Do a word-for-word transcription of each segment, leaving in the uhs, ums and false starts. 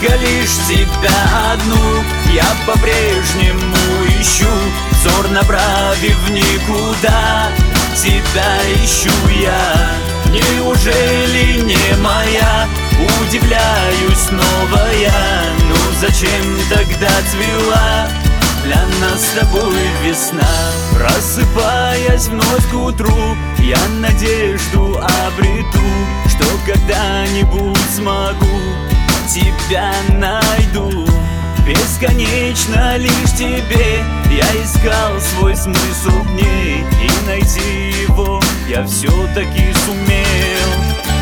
только лишь тебя одну я по-прежнему ищу, взор направив в никуда. Тебя ищу я, неужели не моя? Удивляюсь снова я, ну зачем тогда цвела для нас с тобой весна? Просыпаясь вновь к утру, я надежду обрету, что когда-нибудь смогу тебя найду. Бесконечно лишь тебе я искал свой смысл дней, и найти его я все-таки сумел.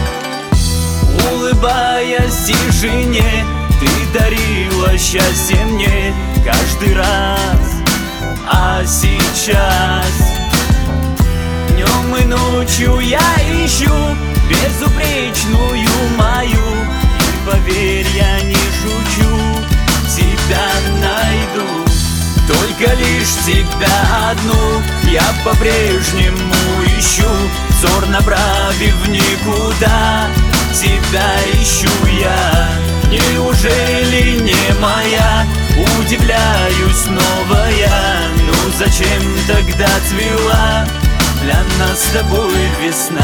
Улыбаясь тишине, ты дарила счастье мне каждый раз. А сейчас днем и ночью я ищу безупречную мою, и поверь, я не шучу, тебя найду. Только лишь тебя одну я по-прежнему ищу, взор направив в никуда. Тебя ищу я, неужели не моя? Удивляюсь снова я, ну зачем тогда цвела для нас с тобой весна?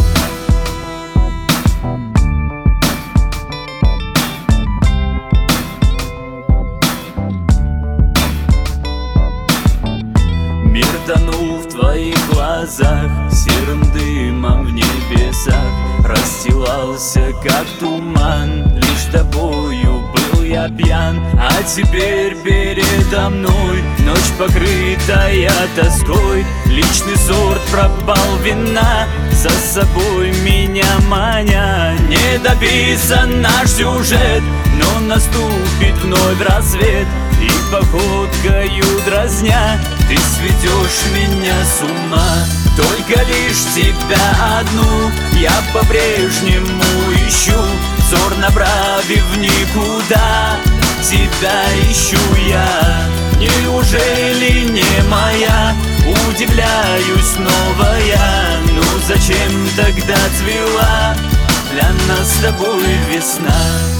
Мир тонул в твоих глазах, серым дымом в небесах расстилался, как туман. Лишь тобою был я пьян, а теперь передо мной ночь, покрытая тоской. Личный сорт пропал вина, за собой меня маня. Не дописан наш сюжет, но наступит вновь рассвет, и походкою дразня ты сведешь меня с ума. Только лишь тебя одну я по-прежнему ищу, взор направив в никуда. Тебя ищу я, неужели не моя? Удивляюсь снова я, ну зачем тогда цвела для нас с тобой весна?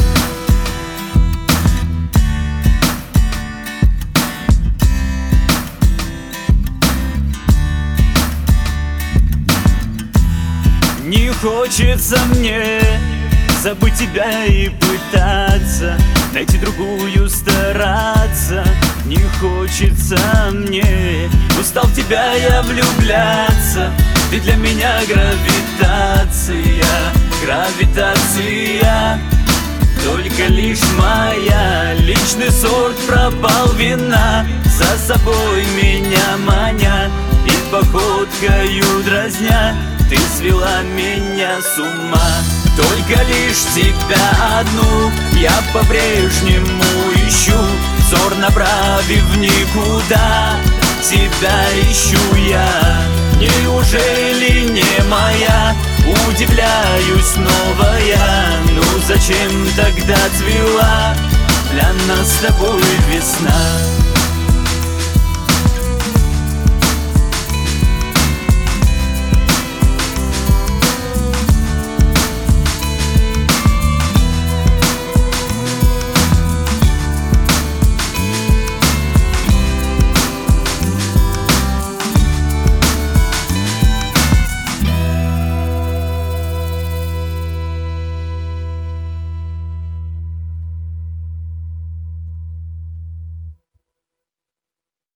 Не хочется мне забыть тебя и пытаться найти другую, стараться. Не хочется мне, устал в тебя я влюбляться. Ты для меня гравитация, гравитация. Только лишь моя, личный сорт пропал вина, за собой меня маня, и походкою дразня ты свела меня с ума. Только лишь тебя одну я по-прежнему ищу, взор направив в никуда. Тебя ищу я, неужели не моя? Удивляюсь снова я, ну зачем тогда цвела для нас с тобой весна?